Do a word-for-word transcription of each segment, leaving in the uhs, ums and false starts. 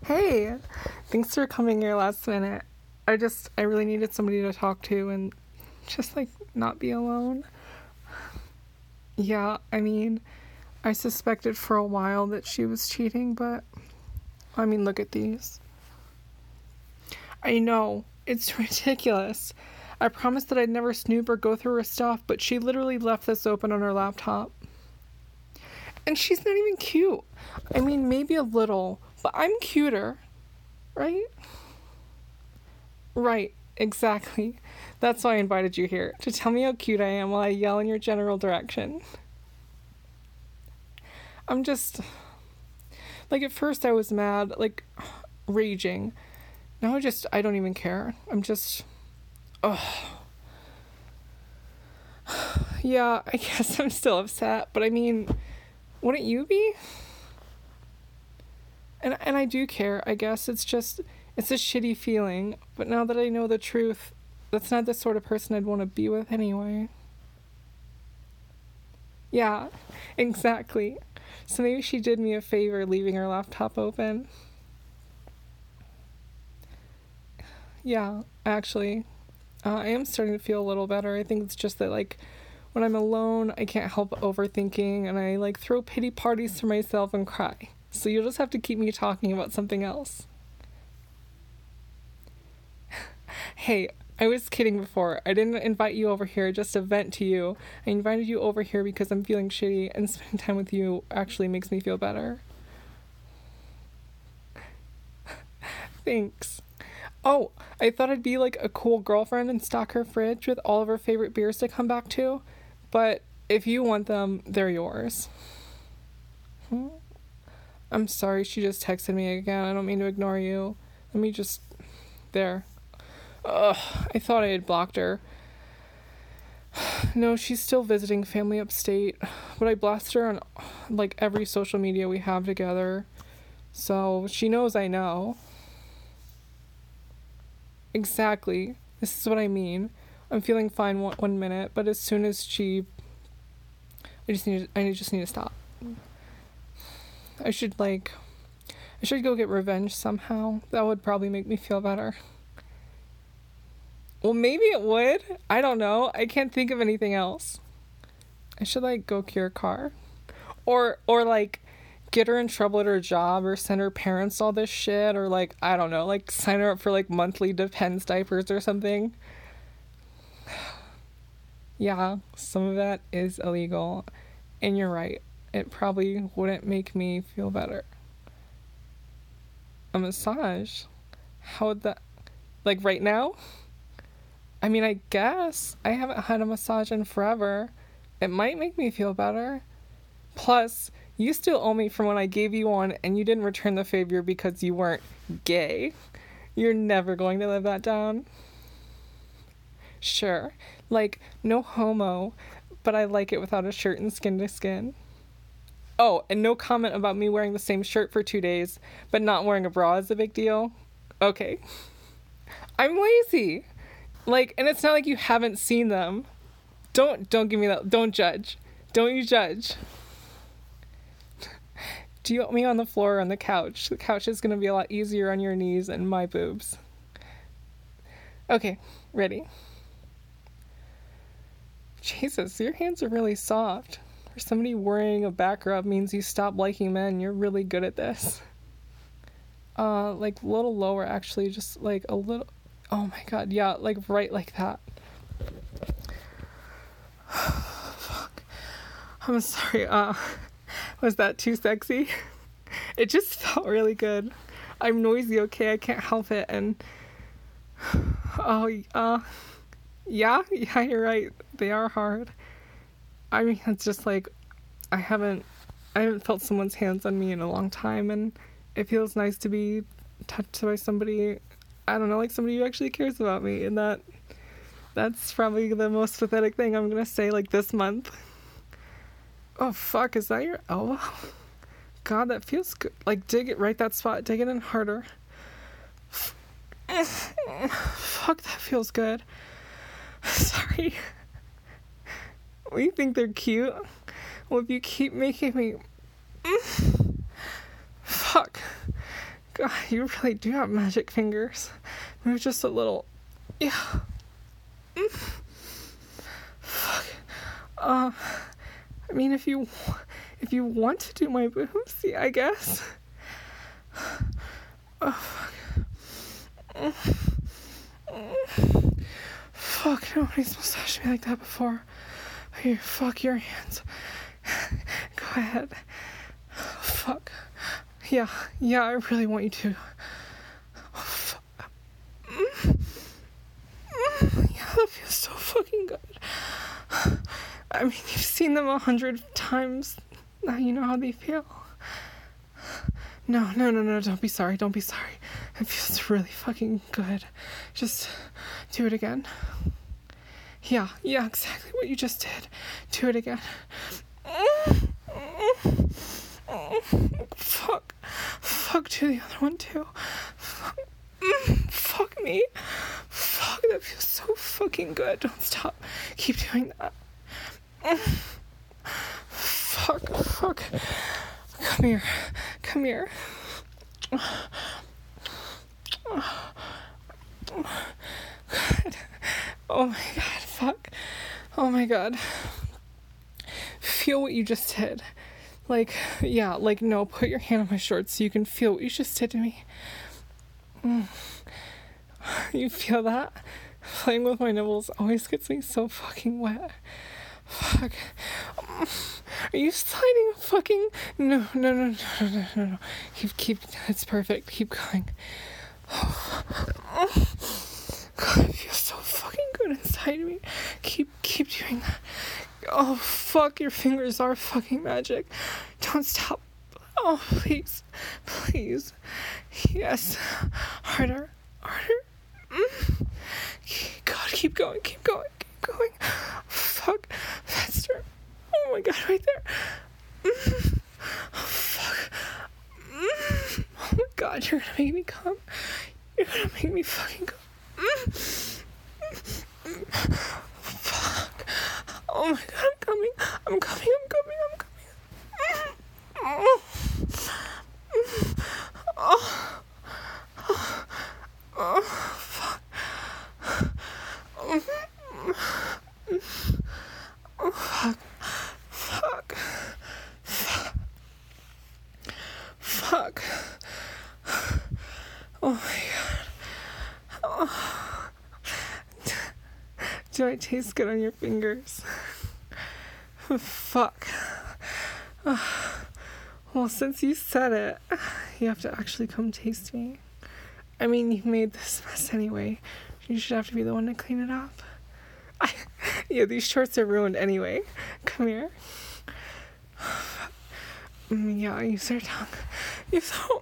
Hey, thanks for coming here last minute. I just, I really needed somebody to talk to and just like not be alone. Yeah, I mean, I suspected for a while that she was cheating, but I mean, look at these. I know, it's ridiculous. I promised that I'd never snoop or go through her stuff, but she literally left this open on her laptop. And she's not even cute. I mean, maybe a little, but I'm cuter, right? Right, exactly. That's why I invited you here, to tell me how cute I am while I yell in your general direction. I'm just... Like, at first I was mad, like, raging. Now I just, I don't even care. I'm just... Ugh. Yeah, I guess I'm still upset, but I mean, wouldn't you be? And and I do care, I guess. It's just, it's a shitty feeling. But now that I know the truth, that's not the sort of person I'd want to be with anyway. Yeah, exactly. So maybe she did me a favor leaving her laptop open. Yeah, actually, uh, I am starting to feel a little better. I think it's just that, like, when I'm alone, I can't help overthinking, and I, like, throw pity parties for myself and cry. So you'll just have to keep me talking about something else. Hey, I was kidding before. I didn't invite you over here just to vent to you. I invited you over here because I'm feeling shitty, and spending time with you actually makes me feel better. Thanks. Oh, I thought I'd be like a cool girlfriend and stock her fridge with all of her favorite beers to come back to, but if you want them, they're yours. Hmm? I'm sorry, she just texted me again. I don't mean to ignore you. Let me just... There. Ugh, I thought I had blocked her. No, she's still visiting family upstate, but I blast her on, like, every social media we have together, so she knows I know. Exactly. This is what I mean. I'm feeling fine one, one minute, but as soon as she... I just need to, I just need to stop. I should, like... I should go get revenge somehow. That would probably make me feel better. Well, maybe it would. I don't know. I can't think of anything else. I should, like, go cure a car. Or, or, like... get her in trouble at her job, or send her parents all this shit, or like, I don't know, like sign her up for like monthly Depends diapers or something. Yeah, some of that is illegal, and you're right, it probably wouldn't make me feel better. A massage? How would that, like, right now? I mean, I guess I haven't had a massage in forever. It might make me feel better. Plus, you still owe me from when I gave you one and you didn't return the favor because you weren't gay. You're never going to live that down. Sure, like, no homo, but I like it without a shirt and skin to skin. Oh, and no comment about me wearing the same shirt for two days, but not wearing a bra is a big deal. Okay. I'm lazy. Like, and it's not like you haven't seen them. Don't, don't give me that. Don't judge. Don't you judge. Do you want me on the floor or on the couch? The couch is going to be a lot easier on your knees and my boobs. Okay, ready. Jesus, your hands are really soft. For somebody worrying a back rub means you stop liking men. You're really good at this. Uh, like a little lower, actually, just like a little... Oh my god, yeah, like right like that. Fuck. I'm sorry, uh... Was that too sexy? It just felt really good. I'm noisy, okay? I can't help it. And oh, uh, yeah, yeah, you're right. They are hard. I mean, it's just like I haven't, I haven't felt someone's hands on me in a long time, and it feels nice to be touched by somebody. I don't know, like somebody who actually cares about me, and that, that's probably the most pathetic thing I'm gonna say like this month. Oh, fuck, is that your elbow? God, that feels good. Like, dig it right that spot. Dig it in harder. Fuck, that feels good. Sorry. We think they're cute. Well, if you keep making me... Fuck. God, you really do have magic fingers. Move just a little. Yeah. Mm. Fuck. Uh, I mean, if you, if you want to do my boobs, yeah, I guess. Oh, fuck. Mm. Fuck, nobody's massaged me like that before. Here, fuck your hands. Go ahead. Fuck. Yeah, yeah, I really want you to. Oh, fuck. Mm. Mm. Yeah, that feels so fucking good. I mean, you've seen them a hundred times. Now you know how they feel. No, no, no, no, don't be sorry, don't be sorry. It feels really fucking good. Just do it again. Yeah, yeah, exactly what you just did. Do it again. Fuck. Fuck, do the other one too. Fuck. Fuck me. Fuck, that feels so fucking good. Don't stop. Keep doing that. Fuck, fuck. Come here. Come here. God. Oh my god, fuck. Oh my god. Feel what you just did. Like, yeah, like, no, put your hand on my shorts so you can feel what you just did to me. Mm. You feel that? Playing with my nipples always gets me so fucking wet. Fuck. Are you sliding fucking... No, no, no, no, no, no, no, no. Keep, keep, it's perfect. Keep going. God, it feels so fucking good inside of me. Keep, keep doing that. Oh, fuck, your fingers are fucking magic. Don't stop. Oh, please. Please. Yes. Harder. Harder. Mm. God, keep going. Keep going. Keep going. Fuck. Faster. Oh my god, right there. Mm. Oh, fuck. Mm. Oh my god, you're gonna make me come. You're gonna make me fucking come. Mm. Fuck. Oh my god, I'm coming. I'm coming, I'm coming, I'm coming. Oh. Oh. Oh. Oh. Fuck. Oh. Oh, fuck. Fuck. Fuck. Oh my god. Oh. Do I taste good on your fingers? Fuck. Well, since you said it, you have to actually come taste me. I mean, you made this mess anyway. You should have to be the one to clean it up. I, yeah, these shorts are ruined anyway. Come here. Yeah, use your tongue. Use so.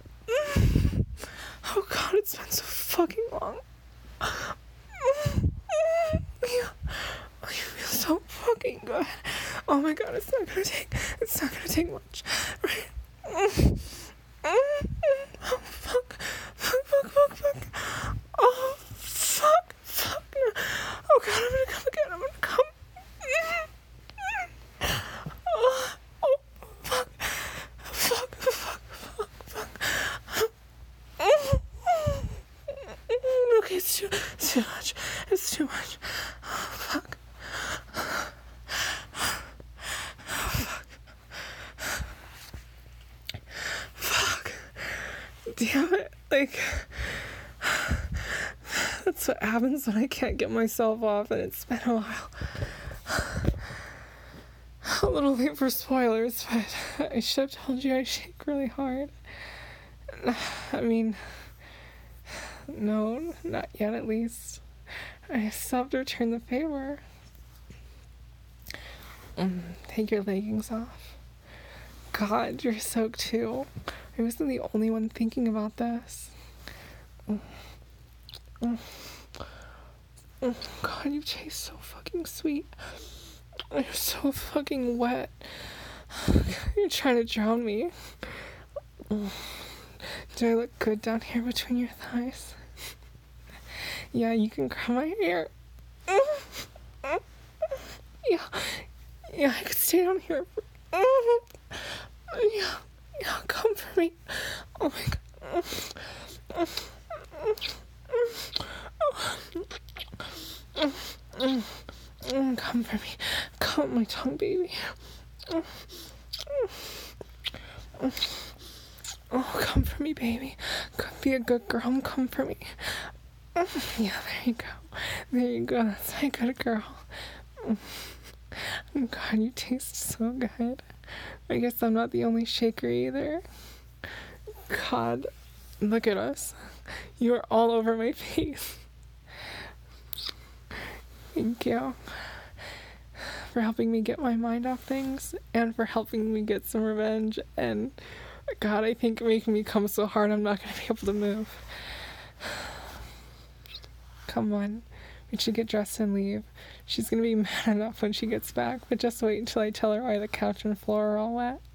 Oh god, it's been so fucking long. Yeah. Oh, you feel so fucking good. Oh my god, it's not gonna take. It's not gonna take much. Right? Oh fuck. Fuck, fuck, fuck, fuck. Oh fuck, fuck. Oh god, I'm gonna come again. I'm gonna come. Oh, oh fuck. Fuck, fuck, fuck, fuck. Okay, it's too, it's too much. It's too much. Oh, fuck. Fuck. Fuck. Damn it. Like, that's what happens when I can't get myself off, and it's been a while. A little late for spoilers, but I should have told you I shake really hard. I mean, no, not yet at least. I still have to return the favor. Mm, take your leggings off. God, you're soaked too. I wasn't the only one thinking about this. Mm. Mm. Mm. God, you taste so fucking sweet. You're so fucking wet. You're trying to drown me. Mm. Do I look good down here between your thighs? Yeah, you can grab my hair. Yeah, yeah, I could stay down here. For... Yeah, yeah, come for me. Oh my god. tongue, baby. Oh, come for me, baby. Be a good girl and come for me. Yeah, there you go. There you go. That's my good girl. God, you taste so good. I guess I'm not the only shaker either. God, look at us. You are all over my face. Thank you for helping me get my mind off things and for helping me get some revenge. And God, I think making me come so hard I'm not going to be able to move. Come on. We should get dressed and leave. She's going to be mad enough when she gets back, but just wait until I tell her why the couch and floor are all wet.